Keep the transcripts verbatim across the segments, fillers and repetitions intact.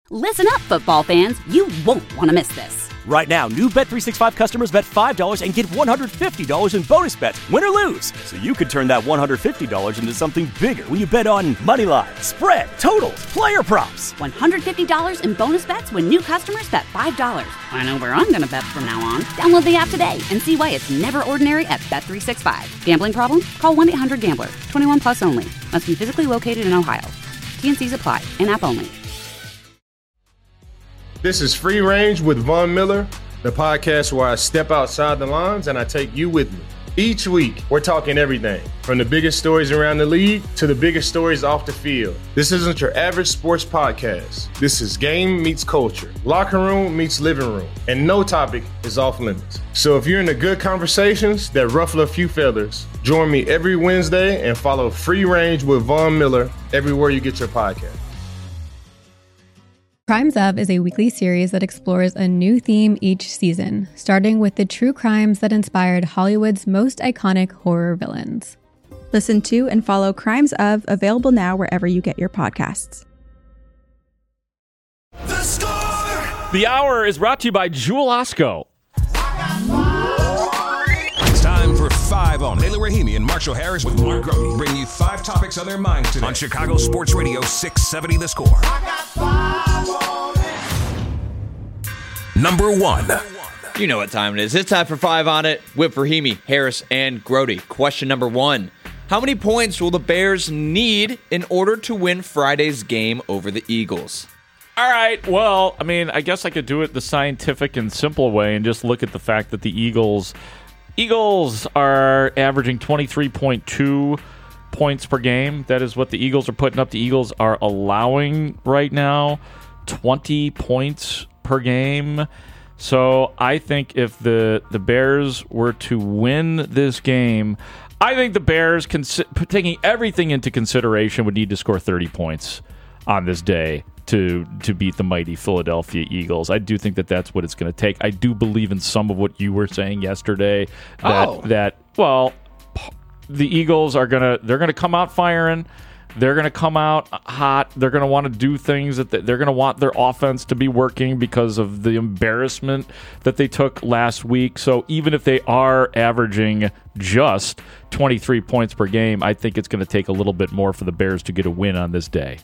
Listen up, football fans. You won't want to miss this. Right now, new Bet three sixty-five customers bet five dollars and get one hundred fifty dollars in bonus bets, win or lose. So you could turn that one hundred fifty dollars into something bigger when you bet on money line, spread, totals, player props. one hundred fifty dollars in bonus bets when new customers bet five dollars. I know where I'm going to bet from now on. Download the app today and see why it's never ordinary at Bet three sixty-five. Gambling problem? Call one eight hundred gambler. twenty-one plus only. Must be physically located in Ohio. T N Cs apply. In-app only. This is Free Range with Von Miller, the podcast where I step outside the lines and I take you with me. Each week, we're talking everything from the biggest stories around the league to the biggest stories off the field. This isn't your average sports podcast. This is game meets culture, locker room meets living room, and no topic is off limits. So if you're into good conversations that ruffle a few feathers, join me every Wednesday and follow Free Range with Von Miller everywhere you get your podcast. Crimes Of is a weekly series that explores a new theme each season, starting with the true crimes that inspired Hollywood's most iconic horror villains. Listen to and follow Crimes Of, available now wherever you get your podcasts. The Score! The Hour is brought to you by Jewel Osco. It's time for Five on. Taylor Rahimi and Marshall Harris with Mark Grody bring you five topics on their minds today on Chicago Sports Radio six seventy The Score. Number one. You know what time it is. It's time for Five on It with Rahimi, Harris, and Grody. Question number one. How many points will the Bears need in order to win Friday's game over the Eagles? All right, well, I mean, I guess I could do it the scientific and simple way and just look at the fact that the Eagles Eagles are averaging twenty-three point two points per game. That is what the Eagles are putting up. The Eagles are allowing right now twenty points per game. So I think if the, the Bears were to win this game, I think the Bears, consi- taking everything into consideration, would need to score thirty points on this day to to beat the mighty Philadelphia Eagles. I do think that that's what it's going to take. I do believe in some of what you were saying yesterday. That, oh. that well, the Eagles are going to they're going to come out firing. They're going to come out hot. They're going to want to do things that they're going to want their offense to be working because of the embarrassment that they took last week. So even if they are averaging just twenty-three points per game, I think it's going to take a little bit more for the Bears to get a win on this day.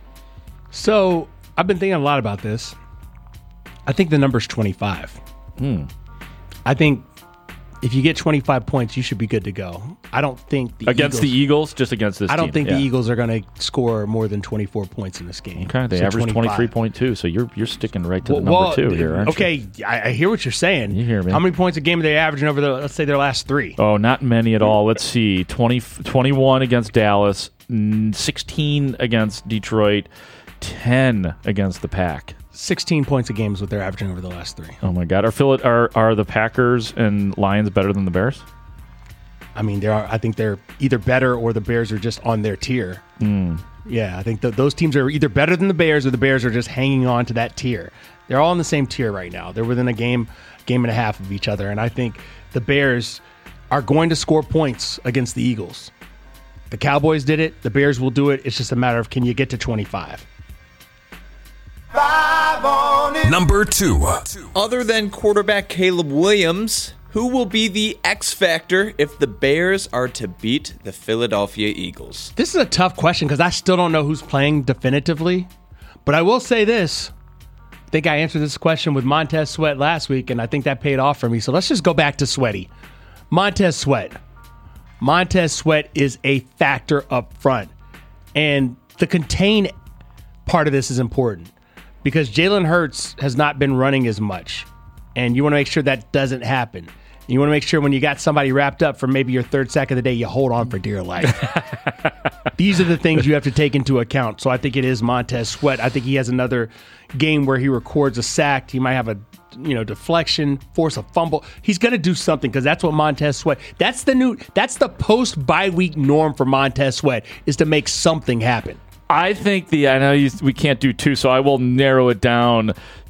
So I've been thinking a lot about this. I think the number's twenty-five. Hmm. I think if you get twenty-five points, you should be good to go. I don't think the against Eagles, the Eagles, just against this I don't team. think yeah. the Eagles are going to score more than twenty-four points in this game. Okay, they so average twenty-three point two, so you're you're sticking right to well, the number well, two here, aren't okay, you? Okay, I, I hear what you're saying. You hear me. How many points a game are they averaging over the, let's say, their last three? Oh, not many at all. Let's see, twenty, twenty-one against Dallas, sixteen against Detroit, ten against the Pack. sixteen points a game is what they're averaging over the last three. Oh, my God. Are, Phil- are, are the Packers and Lions better than the Bears? I mean, there are. I think they're either better or the Bears are just on their tier. Mm. Yeah, I think th- those teams are either better than the Bears or the Bears are just hanging on to that tier. They're all in the same tier right now. They're within a game, game and a half of each other. And I think the Bears are going to score points against the Eagles. The Cowboys did it. The Bears will do it. It's just a matter of, can you get to twenty-five? Five on it. Number two. Other than quarterback Caleb Williams, who will be the X factor if the Bears are to beat the Philadelphia Eagles? This is a tough question because I still don't know who's playing definitively. But I will say this. I think I answered this question with Montez Sweat last week, and I think that paid off for me. So let's just go back to Sweaty. Montez Sweat. Montez Sweat is a factor up front. And the contain part of this is important because Jalen Hurts has not been running as much. And you want to make sure that doesn't happen. You want to make sure when you got somebody wrapped up for maybe your third sack of the day, you hold on for dear life. These are the things you have to take into account. So I think it is Montez Sweat. I think he has another game where he records a sack. He might have a you know deflection, force a fumble. He's going to do something because that's what Montez Sweat. That's the new. That's the post bye week norm for Montez Sweat is to make something happen. I think the I know you, we can't do two, so I will narrow it down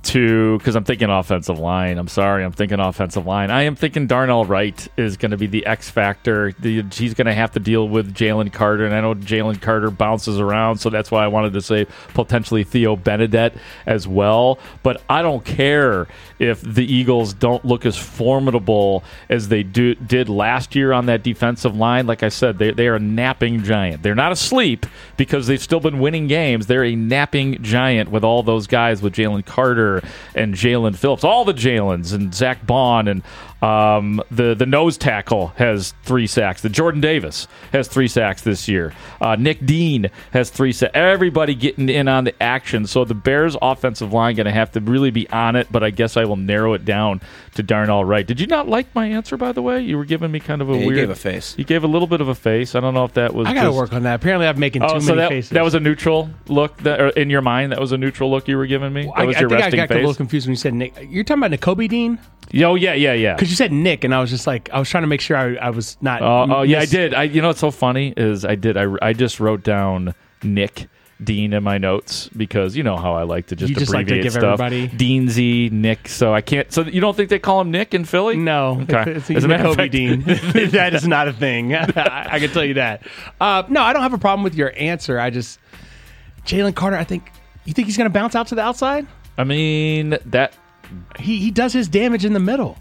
to, because I'm thinking offensive line. I'm sorry, I'm thinking offensive line. I am thinking Darnell Wright is going to be the X factor. The, he's going to have to deal with Jalen Carter, and I know Jalen Carter bounces around, so that's why I wanted to say potentially Theo Benedette as well. But I don't care if the Eagles don't look as formidable as they do, did last year on that defensive line. Like I said, they, they are a napping giant. They're not asleep because they've still been winning games. They're a napping giant with all those guys, with Jalen Carter and Jalen Phillips, all the Jalens, and Zach Bond, and um, the, the nose tackle has three sacks. The Jordan Davis has three sacks this year. Uh, Nick Dean has three sacks. Everybody getting in on the action. So the Bears' offensive line going to have to really be on it, but I guess I will narrow it down to Darnell Wright. Did you not like my answer, by the way? You were giving me kind of a yeah, weird... You gave a face. You gave a little bit of a face. I don't know if that was I got to just... work on that. Apparently I'm making oh, too so many that, faces. That was a neutral look that, or in your mind? That was a neutral look you were giving me? That was I, your I think resting I got face? a little confused when you said Nick. You're talking about Nakobe Dean? Oh, yeah, yeah, yeah. Because you said Nick, and I was just like, I was trying to make sure I, I was not. Oh, oh yeah, I miss- did. I, you know what's so funny is I did. I, I just wrote down Nick Dean in my notes because you know how I like to just You just like to abbreviate give stuff. everybody- Deansy, Nick. So I can't. So you don't think they call him Nick in Philly? No, Okay. it's, As it's a matter of Nakobe fact- Dean. That is not a thing. I, I can tell you that. Uh, no, I don't have a problem with your answer. I just Jalen Carter. I think you think he's going to bounce out to the outside. I mean that. He he does his damage in the middle.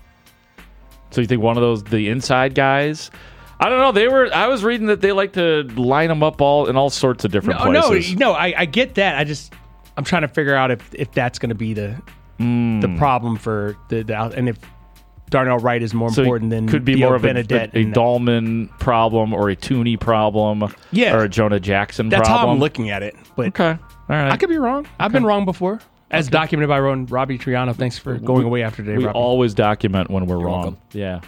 So you think one of those the inside guys? I don't know. They were. I was reading that they like to line them up all in all sorts of different No, places. no, no. I, I get that. I just I'm trying to figure out if if that's going to be the Mm. the problem for the, the out- and if Darnell Wright is more So important than could be Theo more of a, Benedette a, a and- Dahlman problem or a Tooney problem, Yeah. or a Jonah Jackson That's problem. how I'm looking at it. But Okay, all right. I could be wrong. I've been wrong before. As documented by Ron, Robbie Triano. Thanks for going away after today, We Robbie. always document when we're wrong. welcome. Yeah.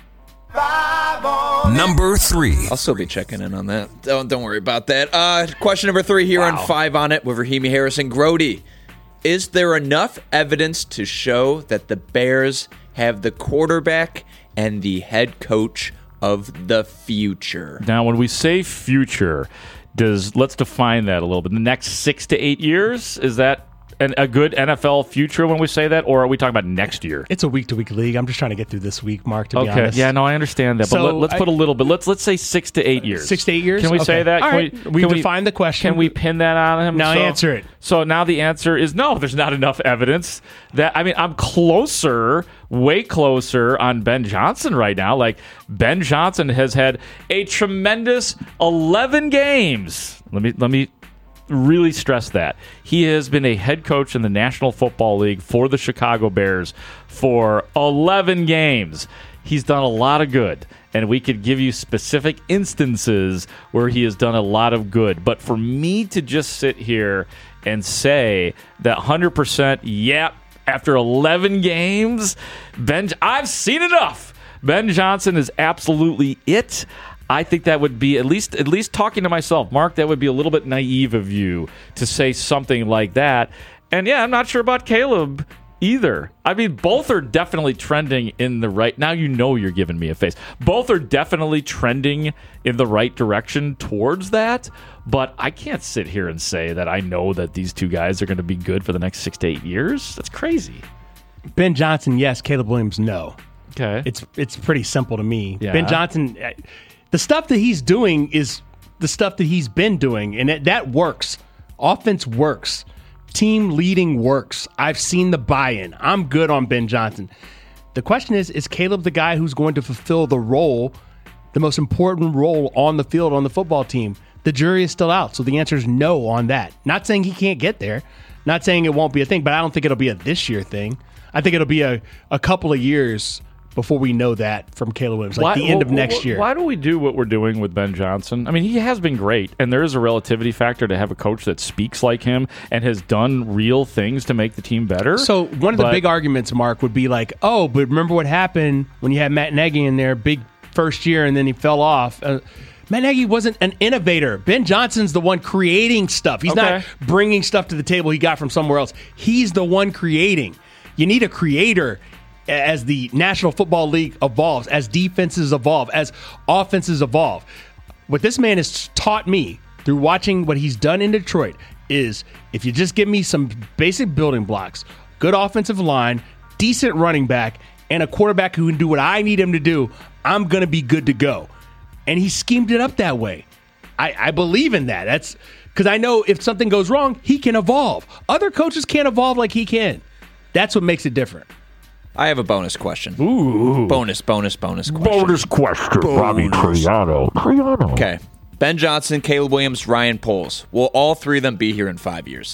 Number three. I'll still be checking in on that. Don't don't worry about that. Uh, question number three here on Five on It with Rahimi Harrison Grody. Is there enough evidence to show that the Bears have the quarterback and the head coach of the future? Now, when we say future, does let's define that a little bit. The next six to eight years, is that an, a good N F L future when we say that, or are we talking about next year? It's a week-to-week league. I'm just trying to get through this week, Mark, to be Okay, honest. yeah, no, I understand that, but So, let, let's I- put a little bit. Let's let's say six to eight years. Six to eight years? Can we Okay. say that? All Can right. we, We've can defined the question. Can we pin that on him? Now so, answer it. So now the answer is no. There's not enough evidence. That I mean, I'm closer, way closer on Ben Johnson right now. Like Ben Johnson has had a tremendous eleven games. Let me let me. really stress that. He has been a head coach in the National Football League for the Chicago Bears for eleven games. He's done a lot of good, and we could give you specific instances where he has done a lot of good. But for me to just sit here and say that one hundred percent, yep, after eleven games, Ben, I've seen enough. Ben Johnson is absolutely it. I think that would be, at least at least talking to myself, Mark, that would be a little bit naive of you to say something like that. And yeah, I'm not sure about Caleb either. I mean, both are definitely trending in the right. Now you know you're giving me a face. Both are definitely trending in the right direction towards that. But I can't sit here and say that I know that these two guys are going to be good for the next six to eight years. That's crazy. Ben Johnson, yes. Caleb Williams, no. Okay. It's it's pretty simple to me. Yeah. Ben Johnson, uh, the stuff that he's doing is the stuff that he's been doing, and it, that works. Offense works. Team leading works. I've seen the buy-in. I'm good on Ben Johnson. The question is, is Caleb the guy who's going to fulfill the role, the most important role on the field on the football team? The jury is still out, so the answer is no on that. Not saying he can't get there. Not saying it won't be a thing, but I don't think it'll be a this year thing. I think it'll be a, a couple of years before we know that from Caleb Williams, like Why- the end of wh- next wh- year. Why do we do what we're doing with Ben Johnson? I mean, he has been great, and there is a relativity factor to have a coach that speaks like him and has done real things to make the team better. So one of the But- big arguments, Mark, would be like, oh, but remember what happened when you had Matt Nagy in there, big first year, and then he fell off. Uh, Matt Nagy wasn't an innovator. Ben Johnson's the one creating stuff. He's Okay. not bringing stuff to the table he got from somewhere else. He's the one creating. You need a creator as the National Football League evolves, as defenses evolve, as offenses evolve. What this man has taught me through watching what he's done in Detroit is if you just give me some basic building blocks, good offensive line, decent running back, and a quarterback who can do what I need him to do, I'm going to be good to go. And he schemed it up that way. I, I believe in that. That's because I know if something goes wrong, he can evolve. Other coaches can't evolve like he can. That's what makes it different. I have a bonus question. Ooh. Bonus, bonus, bonus question. Bonus question, Bobby Triano. Triano. Okay. Ben Johnson, Caleb Williams, Ryan Poles. Will all three of them be here in five years?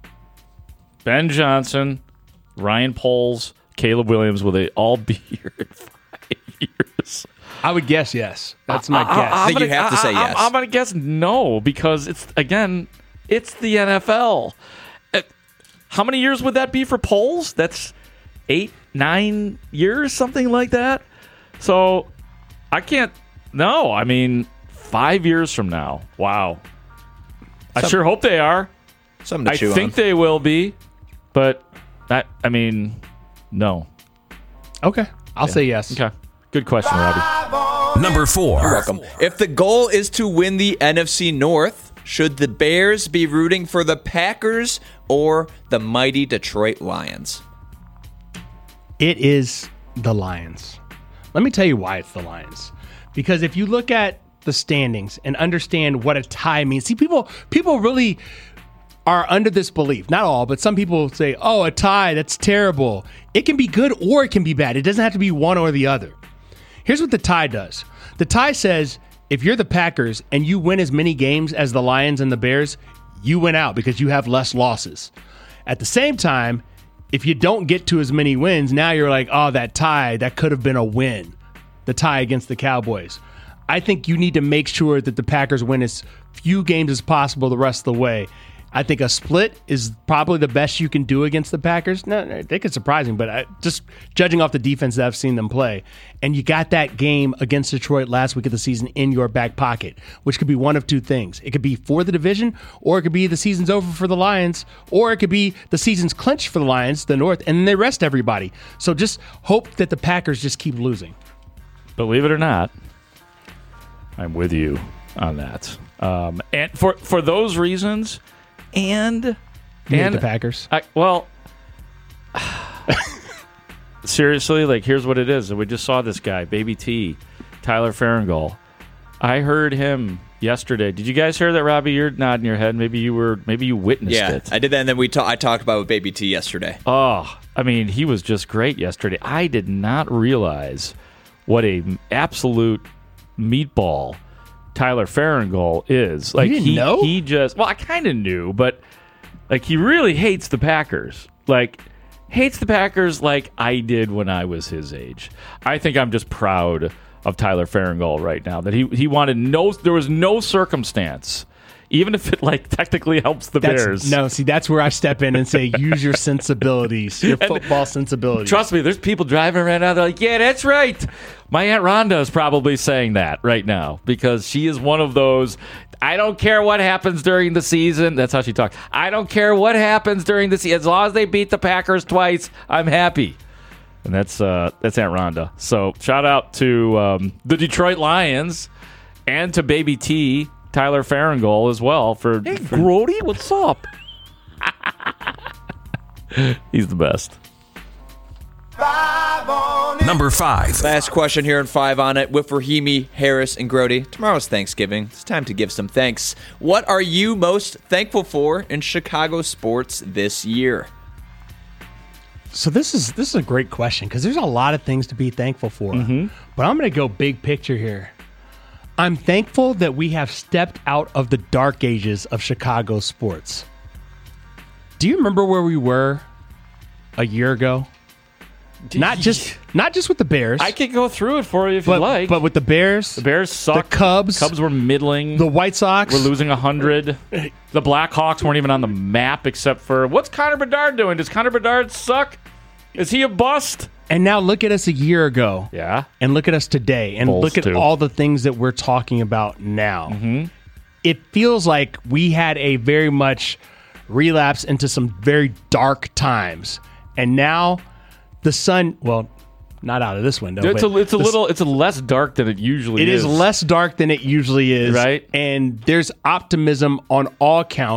Ben Johnson, Ryan Poles, Caleb Williams, will they all be here in five years? I would guess yes. That's my I, guess. I think gonna, you have to I, say I, yes. I'm going to guess no because it's, again, it's the N F L. Uh, How many years would that be for Poles? That's eight, nine years, something like that. So I can't, no, I mean, five years from now. Wow. I Some, sure hope they are. Something to I chew think on. they will be, but I, I mean, no. Okay. I'll say yes. Okay. Good question, Robbie. Number four. You're welcome. If the goal is to win the N F C North, should the Bears be rooting for the Packers or the mighty Detroit Lions? It is the Lions. Let me tell you why it's the Lions. Because if you look at the standings and understand what a tie means, see, people people really are under this belief. Not all, but some people say, oh, a tie, that's terrible. It can be good or it can be bad. It doesn't have to be one or the other. Here's what the tie does. The tie says if you're the Packers and you win as many games as the Lions and the Bears, you win out because you have less losses. At the same time, if you don't get to as many wins, now you're like, oh, that tie, that could have been a win. The tie against the Cowboys. I think you need to make sure that the Packers win as few games as possible the rest of the way. I think a split is probably the best you can do against the Packers. No, I think it's surprising, but I, just judging off the defense that I've seen them play. And you got that game against Detroit last week of the season in your back pocket, which could be one of two things. It could be for the division, or it could be the season's over for the Lions, or it could be the season's clinched for the Lions, the North, and they rest everybody. So just hope that the Packers just keep losing. Believe it or not, I'm with you on that. Um, and for for those reasons, and You and hate the Packers. I, well, seriously, like here's what it is. We just saw this guy, Baby T, Tyler Farringall. I heard him yesterday. Did you guys hear that, Robbie? You're nodding your head. Maybe you were. Maybe you witnessed Yeah, it. I did that, and then we ta- I talked about it with Baby T yesterday. Oh, I mean, he was just great yesterday. I did not realize what a absolute meatball Tyler Farringall is. Like you didn't he know? he just well, I kind of knew, but like he really hates the Packers. Like hates the Packers like I did when I was his age. I think I'm just proud of Tyler Farringall right now that he he wanted no there was no circumstance, even if it like technically helps the That's, Bears. No, see, that's where I step in and say, use your sensibilities, your football sensibilities. Trust me, there's people driving around now. They're like, yeah, that's right. My Aunt Rhonda is probably saying that right now because she is one of those, I don't care what happens during the season. That's how she talks. I don't care what happens during the season. As long as they beat the Packers twice, I'm happy. And that's uh, that's Aunt Rhonda. So shout out to um, the Detroit Lions and to Baby T, Tyler Farringall as well for, hey, for Grody, what's up? He's the best. Number five. Last question here in five on it with Rahimi, Harris, and Grody. Tomorrow's Thanksgiving. It's time to give some thanks. What are you most thankful for in Chicago sports this year? So this is this is a great question because there's a lot of things to be thankful for. Mm-hmm. But I'm going to go big picture here. I'm thankful that we have stepped out of the dark ages of Chicago sports. Do you remember where we were a year ago? Not just not just with the Bears. I could go through it for you if but, you like. But with the Bears, the Bears suck. The Cubs, Cubs were middling. The White Sox were losing a hundred. The Blackhawks weren't even on the map except for what's Connor Bedard doing? Does Connor Bedard suck? Is he a bust? And now look at us a year ago. Yeah. And look at us today. And Bulls look at too. all the things that we're talking about now. Mm-hmm. It feels like we had a very much relapse into some very dark times. And now the sun, well, not out of this window. It's but a, it's a the, little, it's a less dark than it usually it is. It is less dark than it usually is. Right. And there's optimism on all counts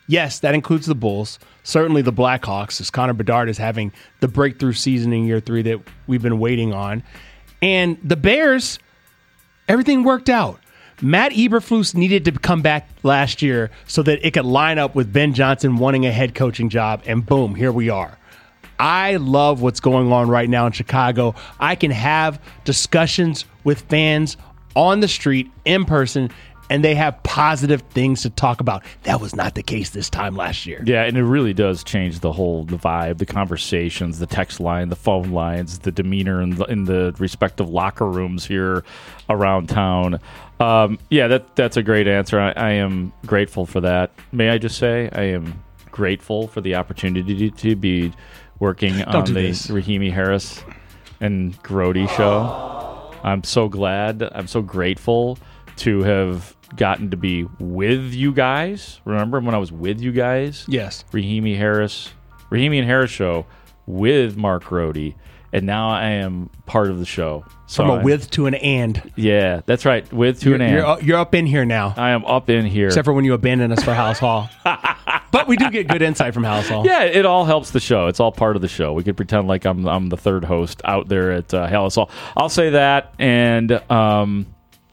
Yes, that includes the Bulls. Certainly the Blackhawks, as Connor Bedard is having the breakthrough season in year three that we've been waiting on. And the Bears, everything worked out. Matt Eberflus needed to come back last year so that it could line up with Ben Johnson wanting a head coaching job, and boom, here we are. I love what's going on right now in Chicago. I can have discussions with fans on the street, in person, and they have positive things to talk about. That was not the case this time last year. Yeah, and it really does change the whole the vibe, the conversations, the text line, the phone lines, the demeanor in the, in the respective locker rooms here around town. Um, yeah, that that's a great answer. I, I am grateful for that. May I just say I am grateful for the opportunity to be working Don't on do the this. Rahimi Harris and Grody show. I'm so glad. I'm so grateful to have gotten to be with you guys. Remember when I was with you guys? Yes. Rahimi Harris, Rahimi and Harris show with Mark Grody, and now I am part of the show. So From a I- with to an and. Yeah, that's right. With to You're, an and. you're, you're up in here now. I am up in here. Except for when you abandon us for House Hall. But we do get good insight from House Hall. Yeah, it all helps the show. It's all part of the show. We could pretend like I'm I'm the third host out there at uh, Hallis Hall. I'll say that, and um,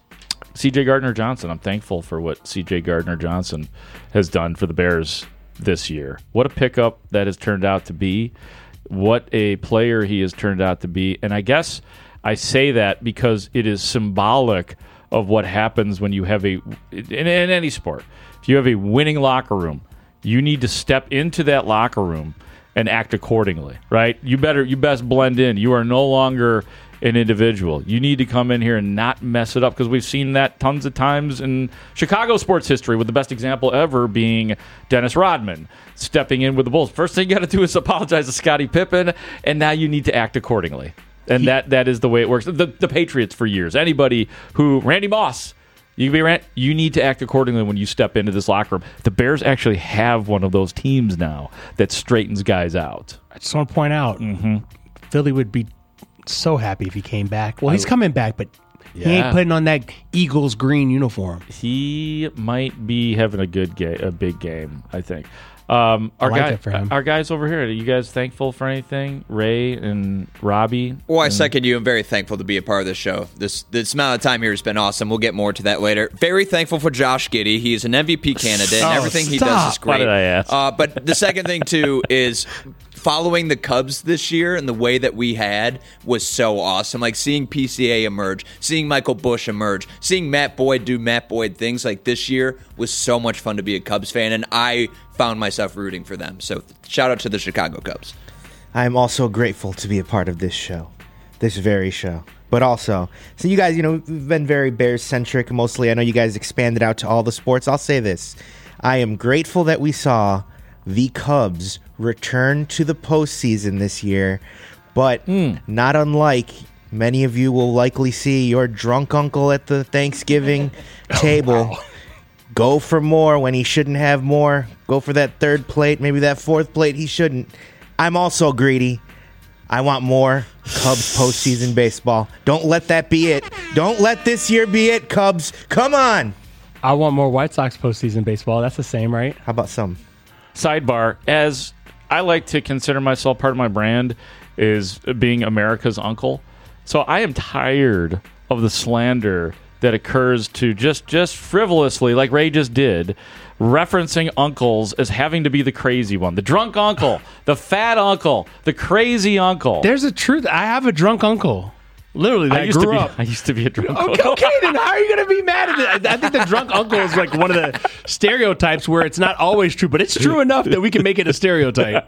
C J Gardner-Johnson. I'm thankful for what C J Gardner-Johnson has done for the Bears this year. What a pickup that has turned out to be. What a player he has turned out to be. And I guess I say that because it is symbolic of what happens when you have a in, in any sport. If you have a winning locker room, you need to step into that locker room and act accordingly, right? You better, you best blend in. You are no longer an individual. You need to come in here and not mess it up, because we've seen that tons of times in Chicago sports history, with the best example ever being Dennis Rodman stepping in with the Bulls. First thing you got to do is apologize to Scottie Pippen, and now you need to act accordingly. And that that is the way it works. The, the Patriots for years. Anybody who, Randy Moss, You can be rant. You need to act accordingly when you step into this locker room. The Bears actually have one of those teams now that straightens guys out. I just want to point out, mm-hmm. Philly would be so happy if he came back. Well, he's coming back, but Yeah. he ain't putting on that Eagles green uniform. He might be having a good game, a big game, I think. Um, I our, like guy, that for him. our guys over here, are you guys thankful for anything? Ray and Robbie? Well, I and- second you. I'm very thankful to be a part of this show. This this amount of time here has been awesome. We'll get more to that later. Very thankful for Josh Giddey. He's an M V P candidate, and Oh, everything he stop. does is great. Why did I ask? Uh, but the second thing, too, is following the Cubs this year and the way that we had was so awesome. Like seeing P C A emerge, seeing Michael Bush emerge, seeing Matt Boyd do Matt Boyd things like this year was so much fun to be a Cubs fan, and I found myself rooting for them. So shout out to the Chicago Cubs. I'm also grateful to be a part of this show, this very show. But also, so you guys, you know, we've been very Bears-centric mostly. I know you guys expanded out to all the sports. I'll say this. I am grateful that we saw the Cubs return to the postseason this year, but Mm. not unlike many of you will likely see your drunk uncle at the Thanksgiving table. wow. Go for more when he shouldn't have more. Go for that third plate, maybe that fourth plate he shouldn't. I'm also greedy. I want more Cubs postseason baseball. Don't let that be it. Don't let this year be it, Cubs. Come on. I want more White Sox postseason baseball. That's the same, right? How about some? Sidebar, as I like to consider myself, part of my brand is being America's uncle. So I am tired of the slander that occurs to just just frivolously, like Ray just did, referencing uncles as having to be the crazy one. The drunk uncle, the fat uncle, the crazy uncle. There's a truth. I have a drunk uncle. Literally, that I used grew to be up. I used to be a drunk Okay, uncle. okay, then how are you going to be mad at it? I think the drunk uncle is like one of the stereotypes where it's not always true, but it's true enough that we can make it a stereotype.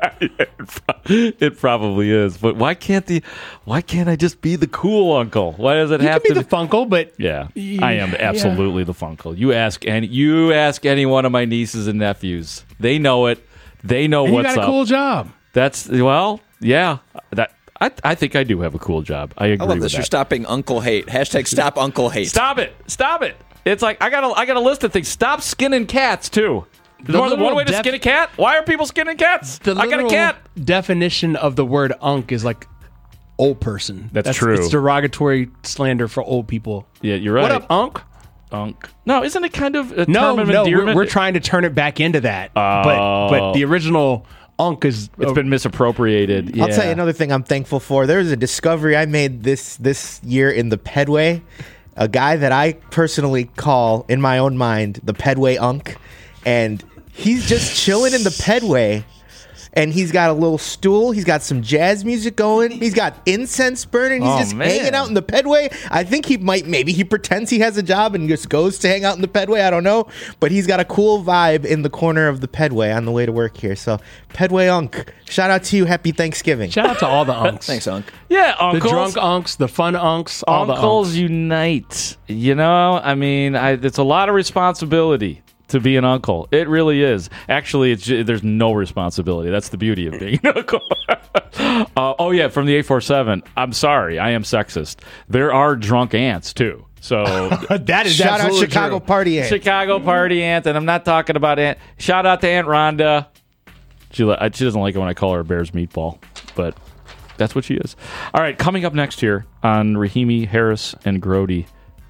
It probably is, but why can't the why can't I just be the cool uncle? Why does it You have can be to the funkle, but Yeah, I am Yeah. absolutely the funkle. You ask any you ask any one of my nieces and nephews. They know it. They know and you what's got a up. cool job. That's well, yeah. That I I think I do have a cool job. I agree I love with this. that. You're stopping Uncle Hate. Hashtag stop Uncle Hate. Stop it! Stop it! It's like I got a I got a list of things. Stop skinning cats too. There's The more than one literal way to def- skin a cat. Why are people skinning cats? The I got a literal cat. definition of the word unk is like old person. That's true. It's derogatory slander for old people. Yeah, you're right. What up, unk? Unk. No, isn't it kind of a No, term of no, we're, endearment? we're trying to turn it back into that. Oh. But but the original Unk is It's been misappropriated. I'll Yeah. tell you another thing I'm thankful for. There was a discovery I made this this year in the Pedway. A guy that I personally call, in my own mind, the Pedway Unk. And he's just chilling in the Pedway. And he's got a little stool. He's got some jazz music going. He's got incense burning. He's Oh, just man. hanging out in the Pedway. I think he might, maybe he pretends he has a job and just goes to hang out in the Pedway. I don't know. But he's got a cool vibe in the corner of the Pedway on the way to work here. So, Pedway Unk, shout out to you. Happy Thanksgiving. Shout out to all the Unks. Thanks, Unk. Yeah, The uncles. drunk Unks, the fun Unks, all Uncles the Unks. unite. You know, I mean, I, it's a lot of responsibility to be an uncle. It really is. Actually, it's ju- there's no responsibility. That's the beauty of being an uncle. uh, oh yeah, from the eight four seven. I'm sorry, I am sexist. There are drunk aunts too. So That is Shout out absolutely Chicago true. Party Aunt. Chicago party aunt, and I'm not talking about aunt. Shout out to Aunt Rhonda. She li- she doesn't like it when I call her Bears meatball, but that's what she is. All right, coming up next here on Rahimi, Harris, and Grody.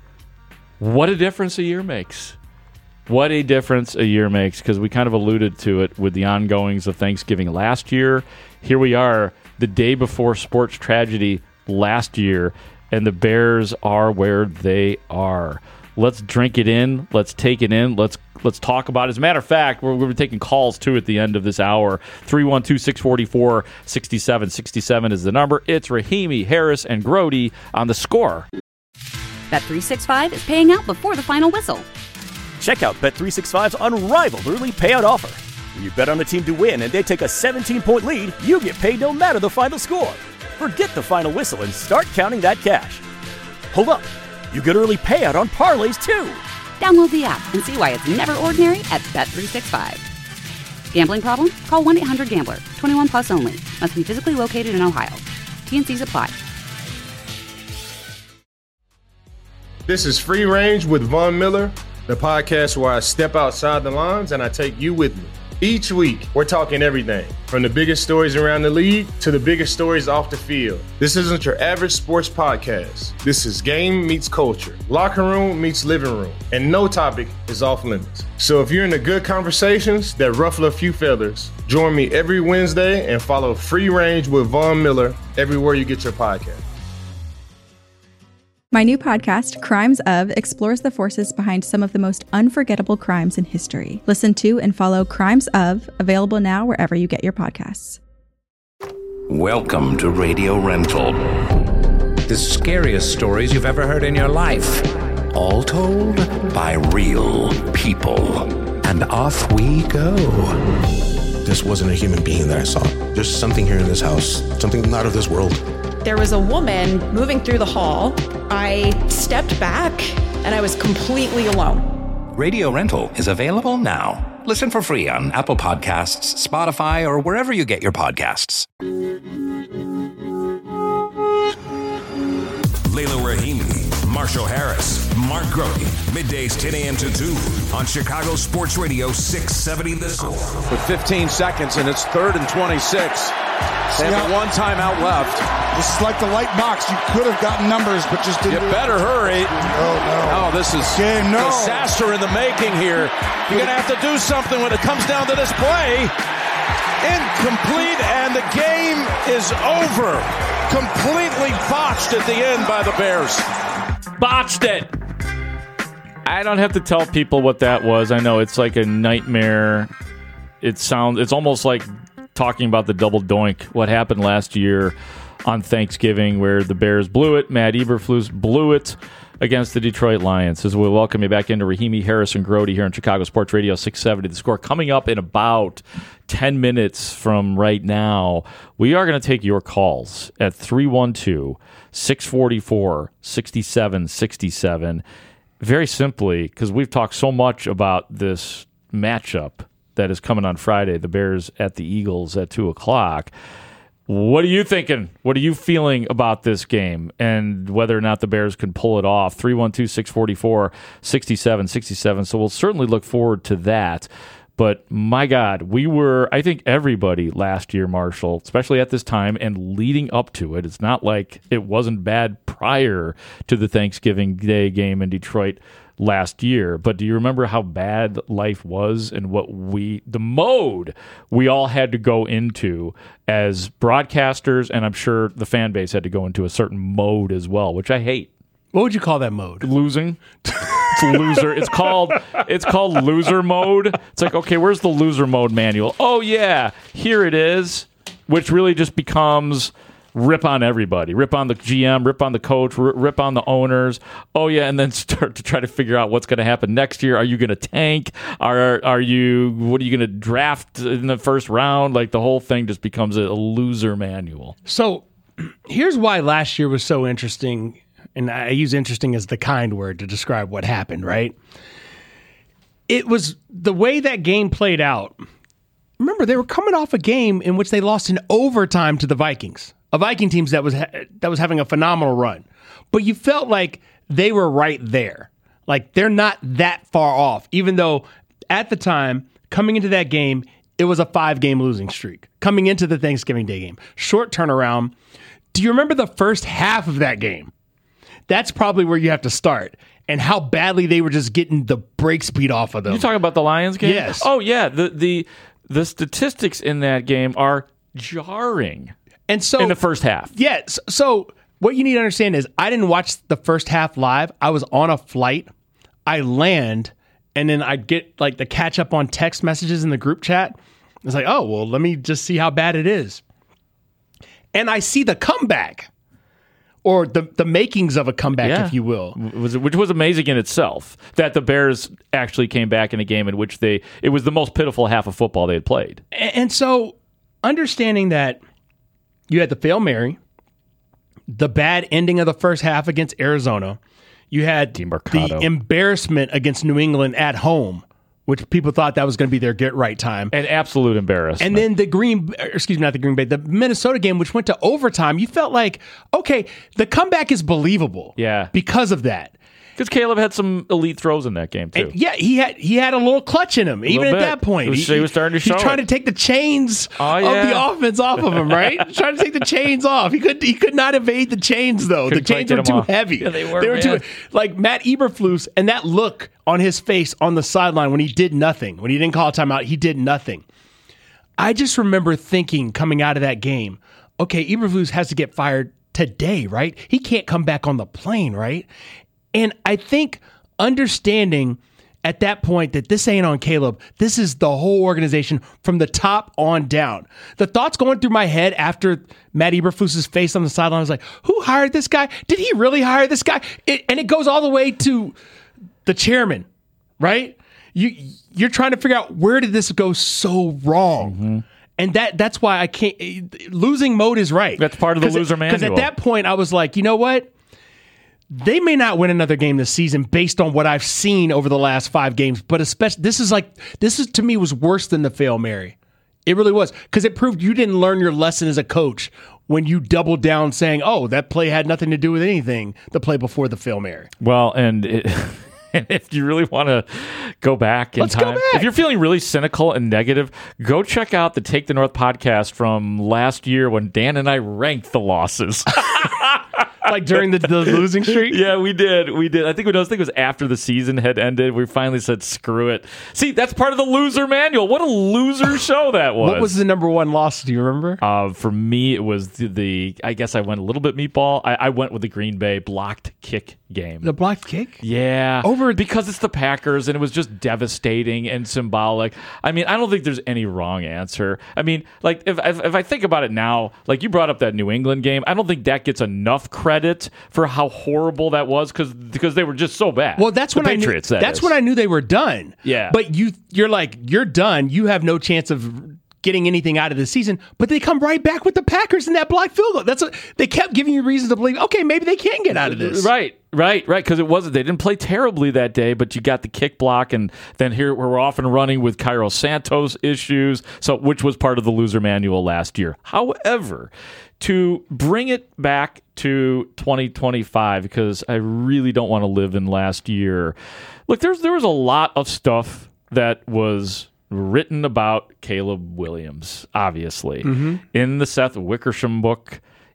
What a difference a year makes. What a difference a year makes, because we kind of alluded to it with the ongoings of Thanksgiving last year. Here we are, the day before sports tragedy last year, and the Bears are where they are. Let's drink it in. Let's take it in. Let's let's talk about it. As a matter of fact, we're, we're taking calls, too, at the end of this hour. three one two, six four four, six seven six seven is the number. It's Rahimi, Harris, and Grody on The Score. Bet three sixty-five is paying out before the final whistle. Check out Bet three sixty-five's unrivaled early payout offer. When you bet on a team to win and they take a seventeen-point lead, you get paid no matter the final score. Forget the final whistle and start counting that cash. Hold up. You get early payout on parlays, too. Download the app and see why it's never ordinary at Bet three sixty-five. Gambling problem? Call one eight hundred gambler. twenty-one plus only. Must be physically located in Ohio. T and C's apply. This is Free Range with Von Miller, the podcast where I step outside the lines and I take you with me. Each week, we're talking everything from the biggest stories around the league to the biggest stories off the field. This isn't your average sports podcast. This is game meets culture, locker room meets living room, and no topic is off limits. So if you're into good conversations that ruffle a few feathers, join me every Wednesday and follow Free Range with Von Miller everywhere you get your podcast. My new podcast, Crimes Of, explores the forces behind some of the most unforgettable crimes in history. Listen to and follow Crimes Of, available now wherever you get your podcasts. Welcome to Radio Rental. The scariest stories you've ever heard in your life. All told by real people. And off we go. This wasn't a human being that I saw. There's something here in this house, something not of this world. There was a woman moving through the hall. I stepped back and I was completely alone. Radio Rental is available now. Listen for free on Apple Podcasts, Spotify, or wherever you get your podcasts. Layla Rahimi, Marshall Harris, Mark Grody. Middays ten a.m. to two on Chicago Sports Radio six seventy The Score. With fifteen seconds, and it's third and twenty-six. They have one timeout left. This is like the light box. You could have gotten numbers, but just didn't. You better hurry. Oh, no. Oh, this is Game, no. disaster in the making here. You're going to have to do something when it comes down to this play. Incomplete, and the game is over. Completely botched at the end by the Bears. Botched it. I don't have to tell people what that was. I know it's like a nightmare. It sounds. It's almost like talking about the double doink. What happened last year on Thanksgiving, where the Bears blew it. Matt Eberflus blew it against the Detroit Lions. As we welcome you back into Rahimi, Harris, and Grody here on Chicago Sports Radio six seventy The Score. Coming up in about ten minutes from right now, we are going to take your calls at three one two, six four four, six seven six seven. Very simply, because we've talked so much about this matchup that is coming on Friday, the Bears at the Eagles at two o'clock. What are you thinking? What are you feeling about this game and whether or not the Bears can pull it off? three one two, six four four, six seven six seven. So we'll certainly look forward to that. But my God, we were, I think everybody last year, Marshall, especially at this time and leading up to it, it's not like it wasn't bad prior to the Thanksgiving Day game in Detroit last year. But do you remember how bad life was and what we, the mode we all had to go into as broadcasters, and I'm sure the fan base had to go into a certain mode as well, which I hate. What would you call that mode? Losing. It's loser. It's called it's called loser mode. It's like, okay, where's the loser mode manual? Oh yeah, here it is. Which really just becomes rip on everybody, rip on the G M, rip on the coach, r- rip on the owners. Oh yeah, and then start to try to figure out what's going to happen next year. Are you going to tank? Are are you? What are you going to draft in the first round? Like the whole thing just becomes a loser manual. So here's why last year was so interesting, and I use interesting as the kind word to describe what happened. Right? It was the way that game played out. Remember, they were coming off a game in which they lost in overtime to the Vikings, a Viking team that was ha- that was having a phenomenal run. But you felt like they were right there. Like, they're not that far off, even though at the time, coming into that game, it was a five-game losing streak. Coming into the Thanksgiving Day game. Short turnaround. Do you remember the first half of that game? That's probably where you have to start. And how badly they were just getting the break speed off of them. You talking about the Lions game? Yes. Oh, yeah. The the the statistics in that game are jarring. And so in the first half. Yes. Yeah, so what you need to understand is I didn't watch the first half live. I was on a flight. I land, and then I'd get like the catch up on text messages in the group chat. It's like, oh, well, let me just see how bad it is. And I see the comeback. Or the the makings of a comeback, yeah. if you will. Was, which was amazing in itself, that the Bears actually came back in a game in which they it was the most pitiful half of football they had played. And, and so, understanding that you had the Hail Mary, the bad ending of the first half against Arizona, you had the embarrassment against New England at home, which people thought that was going to be their get right time. An absolute embarrassment. And then the Green, excuse me, not the Green Bay, the Minnesota game, which went to overtime, you felt like, okay, the comeback is believable. Yeah. Because of that. Because Caleb had some elite throws in that game, too. And yeah, he had he had a little clutch in him, even at that point. Was, he, he was starting to show He's trying it. to take the chains oh, yeah. of the offense off of him, right? trying to take the chains off. He could he could not evade the chains, though. Couldn't the chains were too off. heavy. Yeah, they were, they were man. too like Matt Eberflus, and that look on his face on the sideline when he did nothing, when he didn't call a timeout, he did nothing. I just remember thinking coming out of that game, okay, Eberflus has to get fired today, right? He can't come back on the plane, right? And I think understanding at that point that this ain't on Caleb, this is the whole organization from the top on down. The thoughts going through my head after Matt Eberflus's face on the sideline was like, who hired this guy? Did he really hire this guy? It, and it goes all the way to the chairman, right? You, you're trying to figure out where did this go so wrong? Mm-hmm. And that that's why I can't, losing mode is right. That's part of the loser manual. Because at that point I was like, you know what? They may not win another game this season based on what I've seen over the last five games, but especially this is like this is to me was worse than the Hail Mary. It really was, because it proved you didn't learn your lesson as a coach when you doubled down saying, "Oh, that play had nothing to do with anything." The play before the Hail Mary. Well, and, it, and if you really want to go back in Let's time, go back. if you're feeling really cynical and negative, go check out the Take the North podcast from last year when Dan and I ranked the losses. Like during the, the losing streak? Yeah, we did. We did. I think, it was, I think it was after the season had ended. We finally said, screw it. See, that's part of the loser manual. What a loser show that was. What was the number one loss? Do you remember? Uh, for me, it was the, the, I guess I went a little bit meatball. I, I went with the Green Bay blocked kick game. The blocked kick? Yeah. Over because it's the Packers, and it was just devastating and symbolic. I mean, I don't think there's any wrong answer. I mean, like, if, if, if I think about it now, like you brought up that New England game, I don't think that gets enough credit for how horrible that was because because they were just so bad. Well, that's the when Patriots, I knew, that that's is. when I knew they were done. Yeah. But you you're like, you're done. You have no chance of getting anything out of the season, but they come right back with the Packers in that blocked field goal. That's what they kept giving you reasons to believe, okay, maybe they can get out of this. Right, right, right. Because it wasn't, they didn't play terribly that day, but you got the kick block, and then here we're off and running with Cairo Santos issues, so which was part of the loser manual last year. However, to bring it back to twenty twenty-five, because I really don't want to live in last year. Look, there's there was a lot of stuff that was written about Caleb Williams, obviously, mm-hmm. in the Seth Wickersham book,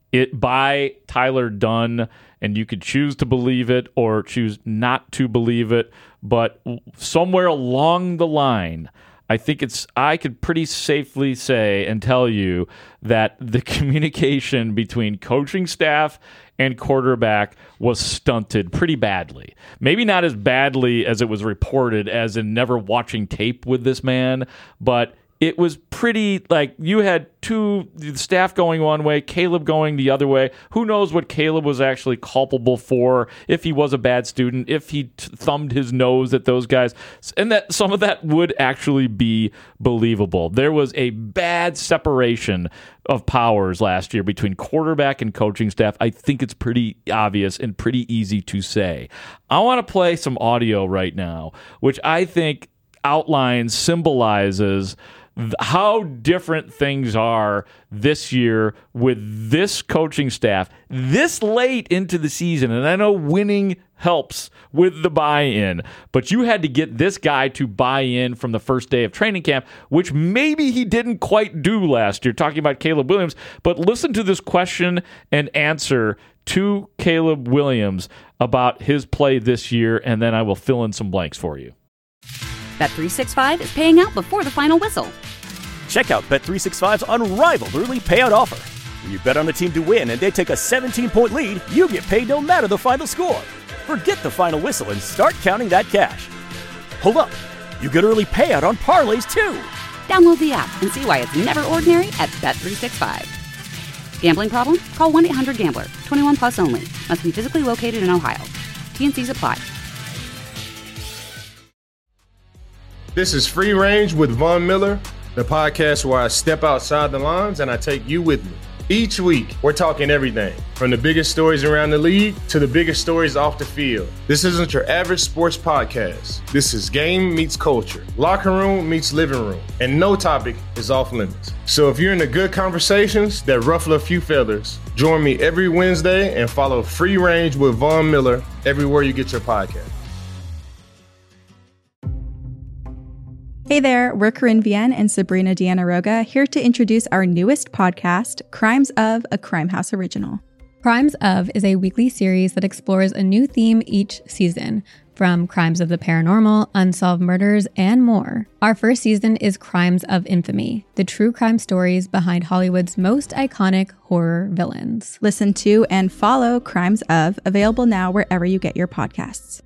it by Tyler Dunne, and you could choose to believe it or choose not to believe it, but somewhere along the line, I think it's I could pretty safely say and tell you that the communication between coaching staff and quarterback was stunted pretty badly. Maybe not as badly as it was reported, as in never watching tape with this man, but it was pretty, like, you had two staff going one way, Caleb going the other way. Who knows what Caleb was actually culpable for, if he was a bad student, if he t- thumbed his nose at those guys. And that some of that would actually be believable. There was a bad separation of powers last year between quarterback and coaching staff. I think it's pretty obvious and pretty easy to say. I want to play some audio right now, which I think outlines, symbolizes how different things are this year with this coaching staff this late into the season. And I know winning helps with the buy-in, but you had to get this guy to buy in from the first day of training camp, which maybe he didn't quite do last year, talking about Caleb Williams. But listen to this question and answer to Caleb Williams about his play this year, and then I will fill in some blanks for you. Bet three sixty-five is paying out before the final whistle. Check out Bet three sixty-five's unrivaled early payout offer. When you bet on a team to win and they take a seventeen-point lead, you get paid no matter the final score. Forget the final whistle and start counting that cash. Hold up. You get early payout on parlays, too. Download the app and see why it's never ordinary at Bet three sixty-five. Gambling problem? Call one eight hundred gambler. twenty-one plus only. Must be physically located in Ohio. T N Cs apply. This is Free Range with Von Miller, the podcast where I step outside the lines and I take you with me. Each week, we're talking everything from the biggest stories around the league to the biggest stories off the field. This isn't your average sports podcast. This is game meets culture, locker room meets living room, and no topic is off limits. So if you're into good conversations that ruffle a few feathers, join me every Wednesday and follow Free Range with Von Miller everywhere you get your podcast. Hey there, we're Corinne Vienne and Sabrina Diana-Roga here to introduce our newest podcast, Crimes of, a Crime House original. Crimes of is a weekly series that explores a new theme each season, from crimes of the paranormal, unsolved murders, and more. Our first season is Crimes of Infamy, the true crime stories behind Hollywood's most iconic horror villains. Listen to and follow Crimes of, available now wherever you get your podcasts.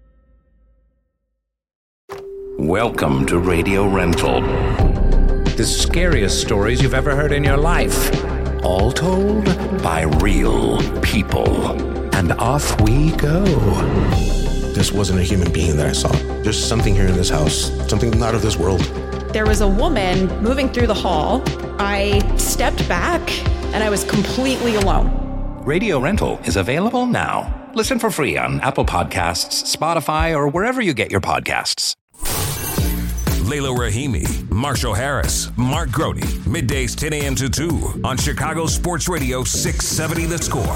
Welcome to Radio Rental. The scariest stories you've ever heard in your life. All told by real people. And off we go. This wasn't a human being that I saw. There's something here in this house, something not of this world. There was a woman moving through the hall. I stepped back and I was completely alone. Radio Rental is available now. Listen for free on Apple Podcasts, Spotify, or wherever you get your podcasts. Layla Rahimi, Marshall Harris, Mark Grody, middays ten a.m. to two on Chicago Sports Radio six seventy The Score.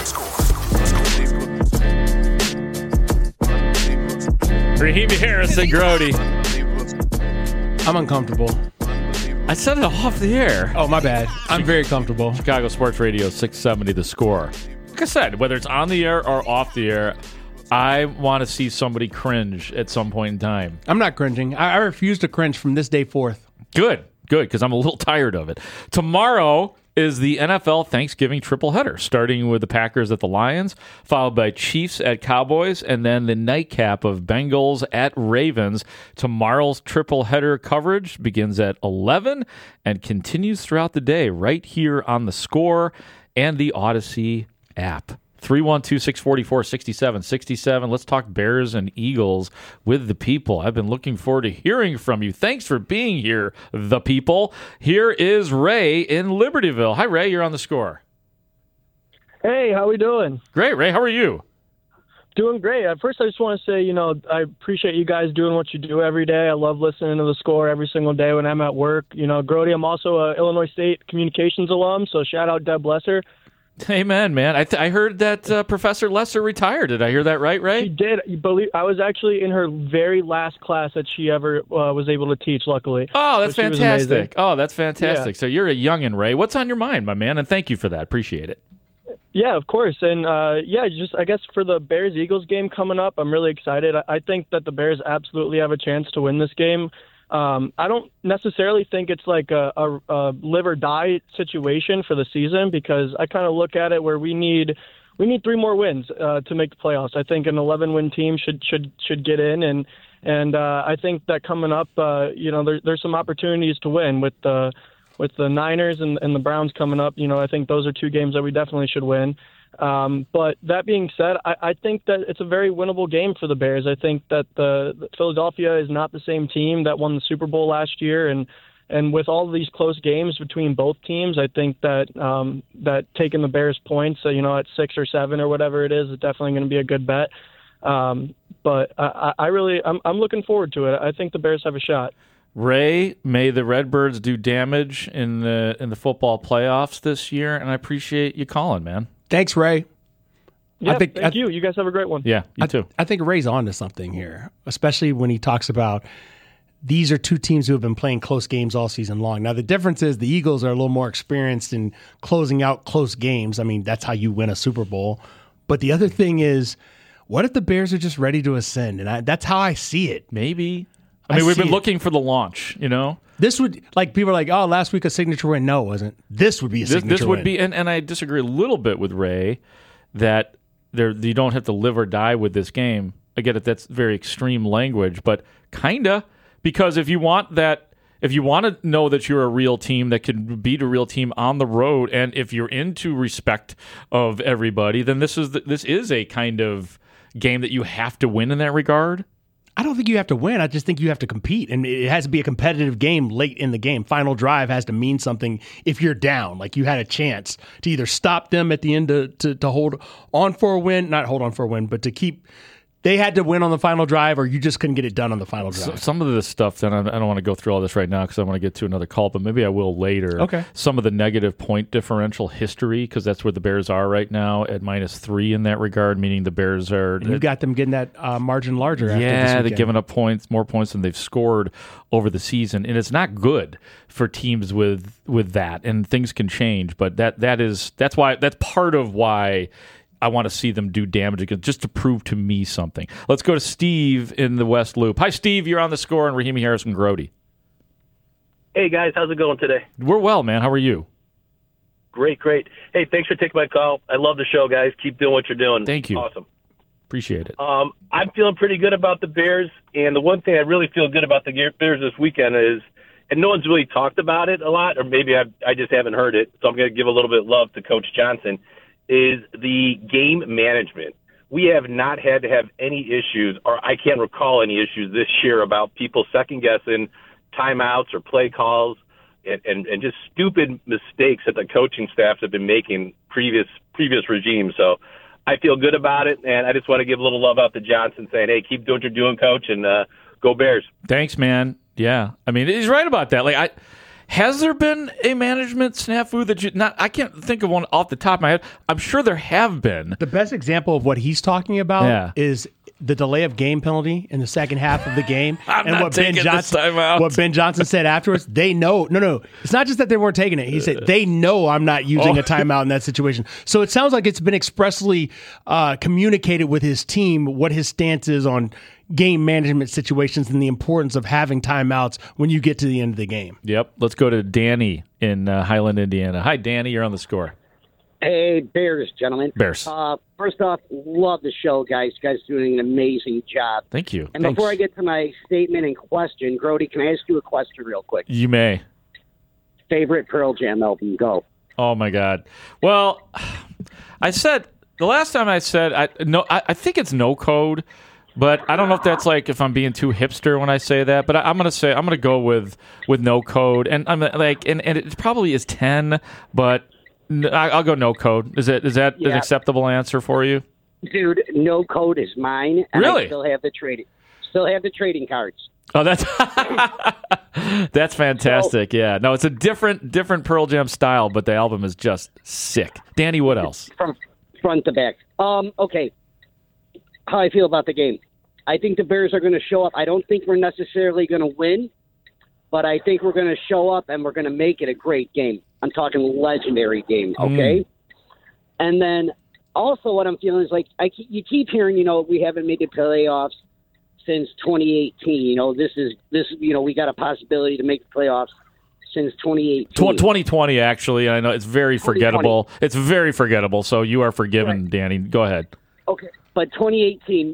Rahimi, Harris, and Grody. I'm uncomfortable. I said it off the air. Oh, my bad. I'm very comfortable. Chicago Sports Radio six seventy The Score. Like I said, whether it's on the air or off the air, I want to see somebody cringe at some point in time. I'm not cringing. I, I refuse to cringe from this day forth. Good, good, because I'm a little tired of it. Tomorrow is the N F L Thanksgiving triple header, starting with the Packers at the Lions, followed by Chiefs at Cowboys, and then the nightcap of Bengals at Ravens. Tomorrow's triple header coverage begins at eleven and continues throughout the day right here on The Score and the Odyssey app. three one two, six four four, six seven six seven. Let's talk Bears and Eagles with the people. I've been looking forward to hearing from you. Thanks for being here, the people. Here is Ray in Libertyville. Hi, Ray. You're on The Score. Hey, how we doing? Great, Ray. How are you? Doing great. At first, I just want to say, you know, I appreciate you guys doing what you do every day. I love listening to The Score every single day when I'm at work. You know, Grody, I'm also a Illinois State communications alum, so shout out Deb Lesser. Amen, man. I, th- I heard that uh, Professor Lesser retired. Did I hear that right, Ray? She did. You believe I was actually in her very last class that she ever uh, was able to teach, luckily. Oh, that's so fantastic. Oh, that's fantastic. Yeah. So you're a youngin', Ray. What's on your mind, my man? And thank you for that. Appreciate it. Yeah, of course. And, uh, yeah, just I guess for the Bears-Eagles game coming up, I'm really excited. I, I think that the Bears absolutely have a chance to win this game. Um, I don't necessarily think it's like a, a, a live or die situation for the season, because I kind of look at it where we need we need three more wins uh, to make the playoffs. I think an eleven-win team should should should get in, and and uh, I think that coming up, uh, you know, there, there's some opportunities to win with the with the Niners and, and the Browns coming up. You know, I think those are two games that we definitely should win. Um, but that being said, I, I think that it's a very winnable game for the Bears. I think that the, the Philadelphia is not the same team that won the Super Bowl last year, and and with all of these close games between both teams, I think that um, that taking the Bears points, uh, you know, at six or seven or whatever it is, is definitely going to be a good bet. Um, but I, I really, I'm, I'm looking forward to it. I think the Bears have a shot. Ray, may the Redbirds do damage in the in the football playoffs this year, and I appreciate you calling, man. Thanks, Ray. Yeah, I think, thank I, you. You guys have a great one. Yeah, you I, too. I think Ray's on to something here, especially when he talks about these are two teams who have been playing close games all season long. Now, the difference is the Eagles are a little more experienced in closing out close games. I mean, that's how you win a Super Bowl. But the other thing is, what if the Bears are just ready to ascend? And I, that's how I see it. Maybe. I mean, I we've been it. looking for the launch, you know? This would, like, people are like, oh, last week a signature win. No, it wasn't. This would be a This, signature this would win. be, and, and I disagree a little bit with Ray that there you don't have to live or die with this game. I get it, that's very extreme language, but kinda, because if you want that, if you want to know that you're a real team that can beat a real team on the road, and if you're into respect of everybody, then this is the, this is a kind of game that you have to win in that regard. I don't think you have to win. I just think you have to compete, and it has to be a competitive game late in the game. Final drive has to mean something if you're down. Like you had a chance to either stop them at the end to, to, to hold on for a win, not hold on for a win, but to keep – they had to win on the final drive, or you just couldn't get it done on the final drive. So, some of this stuff, then I, I don't want to go through all this right now because I want to get to another call, but maybe I will later. Okay. Some of the negative point differential history, because that's where the Bears are right now at minus three in that regard, meaning the Bears are. And you got them getting that uh, margin larger. After Yeah, this they're weekend. giving up points, more points than they've scored over the season, and it's not good for teams with with that. And things can change, but that that is that's why that's part of why I want to see them do damage again, just to prove to me something. Let's go to Steve in the West Loop. Hi, Steve. You're on the score, and Rahimi Harris and Grody. Hey, guys. How's it going today? We're well, man. How are you? Great, great. Hey, thanks for taking my call. I love the show, guys. Keep doing what you're doing. Thank you. Awesome. Appreciate it. Um, I'm feeling pretty good about the Bears, and the one thing I really feel good about the Bears this weekend is, and no one's really talked about it a lot, or maybe I, I just haven't heard it, so I'm going to give a little bit of love to Coach Johnson, is the game management. We have not had to have any issues, or I can't recall any issues this year about people second-guessing timeouts or play calls and, and, and just stupid mistakes that the coaching staffs have been making previous previous regimes. So I feel good about it, and I just want to give a little love out to Johnson, saying, hey, keep doing what you're doing, Coach, and uh, go Bears. Thanks, man. Yeah. I mean, he's right about that. Like, I... Has there been a management snafu that you not? I can't think of one off the top of my head. I'm sure there have been. The best example of what he's talking about Yeah. is the delay of game penalty in the second half of the game. I'm and not what Ben taking this Johnson timeout. what Ben Johnson said afterwards, they know. No, no. It's not just that they weren't taking it. He said they know I'm not using Oh. a timeout in that situation. So it sounds like it's been expressly uh, communicated with his team what his stance is on game management situations and the importance of having timeouts when you get to the end of the game. Yep. Let's go to Danny in uh, Highland, Indiana. Hi, Danny. You're on the score. Hey, Bears, gentlemen. Bears. Uh, first off, love the show, guys. You guys are doing an amazing job. Thank you. And Thanks. before I get to my statement and question, Grody, can I ask you a question real quick? You may. Favorite Pearl Jam album? Go. Oh my God. Well, I said the last time I said I no. I, I think it's No Code, but I don't know if that's like if I'm being too hipster when I say that. But I, I'm gonna say I'm gonna go with with No Code, and I'm like, and, and it probably is ten, but n- I, I'll go No Code. Is it is that an Yeah. acceptable answer for you? Dude, No Code is mine. And Really? I still have the trading. Still have the trading cards. Oh, that's that's fantastic. Yeah, no, it's a different different Pearl Jam style, but the album is just sick. Danny, what else? From front to back. Um, okay. How I feel about the game. I think the Bears are going to show up. I don't think we're necessarily going to win, but I think we're going to show up and we're going to make it a great game. I'm talking legendary game, okay? And then also what I'm feeling is like I keep, you keep hearing, you know, we haven't made the playoffs since twenty eighteen. You know, this is this. You know, we got a possibility to make the playoffs since twenty eighteen. twenty twenty, actually. I know it's very forgettable. It's very forgettable. So you are forgiven, right. Danny. Go ahead. Okay, but twenty eighteen.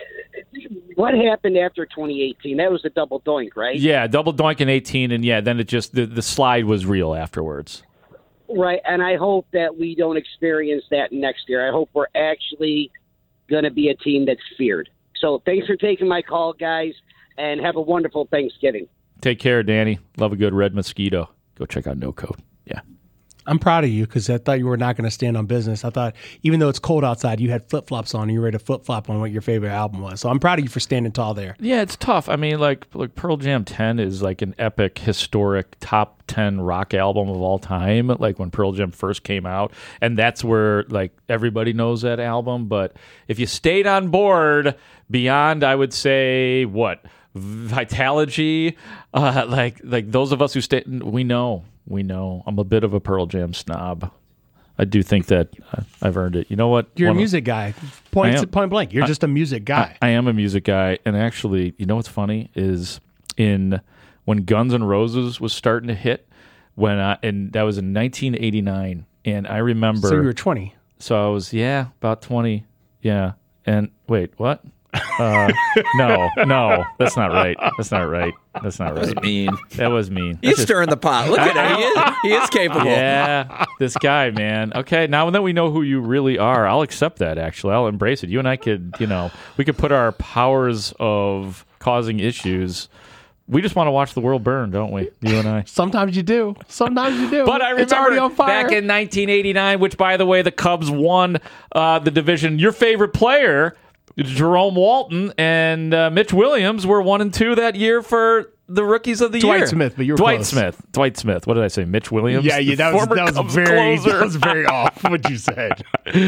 What happened after twenty eighteen? That was a double doink, right? Yeah, double doink in eighteen, and yeah, then it just the, the slide was real afterwards. Right, and I hope that we don't experience that next year. I hope we're actually going to be a team that's feared. So thanks for taking my call, guys, and have a wonderful Thanksgiving. Take care, Danny. Love a good red mosquito. Go check out No Code. Yeah. I'm proud of you because I thought you were not going to stand on business. I thought even though it's cold outside, you had flip-flops on and you were ready to flip-flop on what your favorite album was. So I'm proud of you for standing tall there. Yeah, it's tough. I mean, like, like Pearl Jam ten is like an epic, historic, top ten rock album of all time, like when Pearl Jam first came out. And that's where, like, everybody knows that album. But if you stayed on board beyond, I would say, what, Vitalogy, uh, like, like those of us who stay, we know. We know. I'm a bit of a Pearl Jam snob. I do think that I've earned it. You know what? You're One a music of, guy. Point, am, point blank. You're I, just a music guy. I, I am a music guy. And actually, you know what's funny is in when Guns N' Roses was starting to hit, when I, and that was in nineteen eighty-nine. And I remember. So you were twenty. So I was, yeah, about twenty. Yeah. And wait, what? Uh, no, no, that's not right. That's not right. That's not right. That was mean. That was mean. He's just, stirring the pot. Look at him. He is, he is capable. Yeah, this guy, man. Okay, now that we know who you really are, I'll accept that, actually. I'll embrace it. You and I could, you know, we could put our powers of causing issues. We just want to watch the world burn, don't we? You and I. Sometimes you do. Sometimes you do. But I remember it's already on fire. Back in nineteen eighty-nine, which, by the way, the Cubs won uh, the division. Your favorite player, Jerome Walton and uh, Mitch Williams, were one and two that year for the rookies of the Dwight year. Dwight Smith, but you were Dwight close. Smith. Dwight Smith. What did I say? Mitch Williams? Yeah, yeah, that was, that was very closer. that was very off what you said.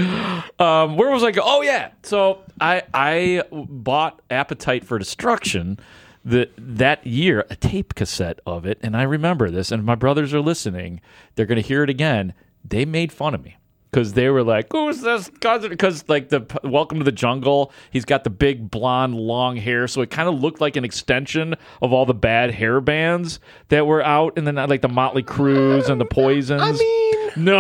um, where was I go? Oh yeah. So I I bought Appetite for Destruction the that year, a tape cassette of it, and I remember this. And my brothers are listening; they're going to hear it again. They made fun of me. Because they were like, who's this cousin? Because, like, the Welcome to the Jungle, he's got the big blonde long hair. So it kind of looked like an extension of all the bad hair bands that were out. And then, like, the Motley Crues and the Poisons. I mean...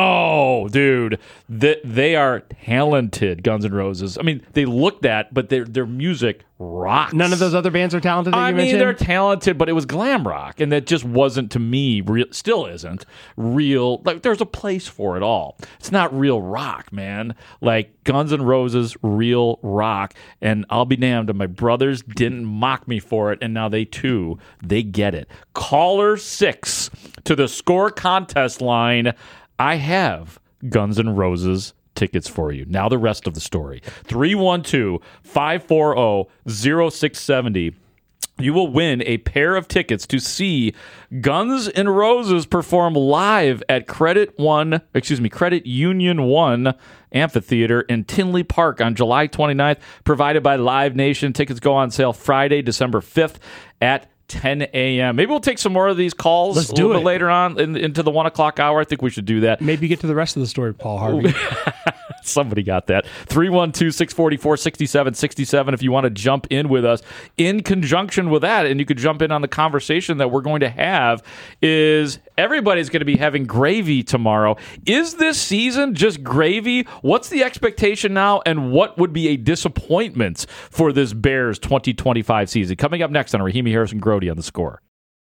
No, dude. They, they are talented, Guns N' Roses. I mean, they look that, but their their music rocks. None of those other bands are talented that I you mean, mentioned? they're talented, but it was glam rock, and that just wasn't, to me, real, still isn't, real. Like, there's a place for it all. It's not real rock, man. Like, Guns N' Roses, real rock, and I'll be damned if my brothers didn't mock me for it, and now they, too, they get it. Caller six to the score contest line. I have Guns N' Roses tickets for you. Now the rest of the story. three one two, five four zero, zero six seven zero. You will win a pair of tickets to see Guns N' Roses perform live at Credit One, excuse me, Credit Union One Amphitheater in Tinley Park on July twenty-ninth, provided by Live Nation. Tickets go on sale Friday, December fifth at ten a.m. Maybe we'll take some more of these calls Let's a do little it. bit later on in, into the one o'clock hour. I think we should do that. Maybe get to the rest of the story, Paul Harvey. Somebody got that. three one two, six four four, six seven six seven if you want to jump in with us. In conjunction with that, and you could jump in on the conversation that we're going to have, is everybody's going to be having gravy tomorrow. Is this season just gravy? What's the expectation now, and what would be a disappointment for this Bears twenty twenty-five season? Coming up next on Rahimi Harrison Grody on The Score.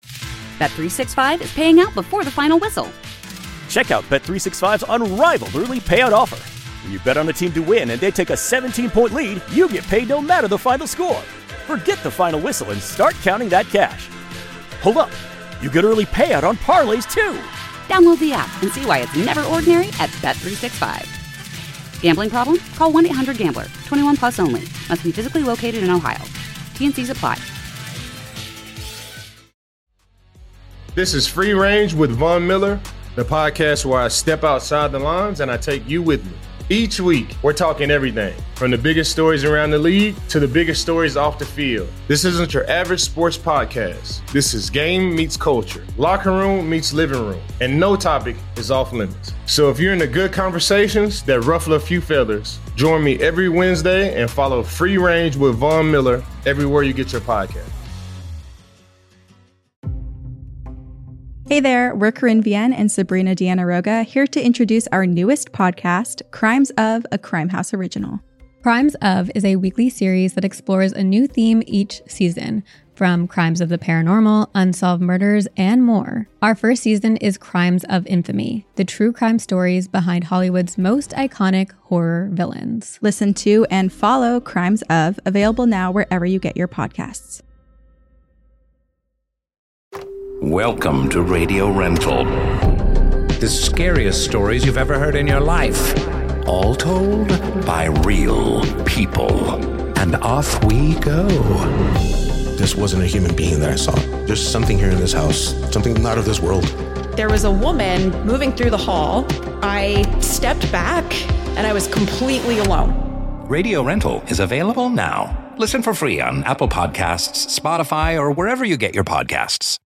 Bet three sixty-five is paying out before the final whistle. Check out Bet three sixty-five's unrivaled early payout offer. When you bet on a team to win and they take a seventeen-point lead, you get paid no matter the final score. Forget the final whistle and start counting that cash. Hold up. You get early payout on parlays, too. Download the app and see why it's never ordinary at Bet three sixty-five. Gambling problem? Call one eight hundred gambler. twenty-one plus only. Must be physically located in Ohio. T N Cs apply. This is Free Range with Von Miller, the podcast where I step outside the lines and I take you with me. Each week, we're talking everything from the biggest stories around the league to the biggest stories off the field. This isn't your average sports podcast. This is game meets culture, locker room meets living room, and no topic is off limits. So if you're into good conversations that ruffle a few feathers, join me every Wednesday and follow Free Range with Von Miller everywhere you get your podcast. Hey there, we're Corinne Vienne and Sabrina Diana-Roga here to introduce our newest podcast, Crimes of, a Crime House original. Crimes of is a weekly series that explores a new theme each season, from crimes of the paranormal, unsolved murders, and more. Our first season is Crimes of Infamy, the true crime stories behind Hollywood's most iconic horror villains. Listen to and follow Crimes of, available now wherever you get your podcasts. Welcome to Radio Rental. The scariest stories you've ever heard in your life. All told by real people. And off we go. This wasn't a human being that I saw. There's something here in this house, something not of this world. There was a woman moving through the hall. I stepped back and I was completely alone. Radio Rental is available now. Listen for free on Apple Podcasts, Spotify, or wherever you get your podcasts.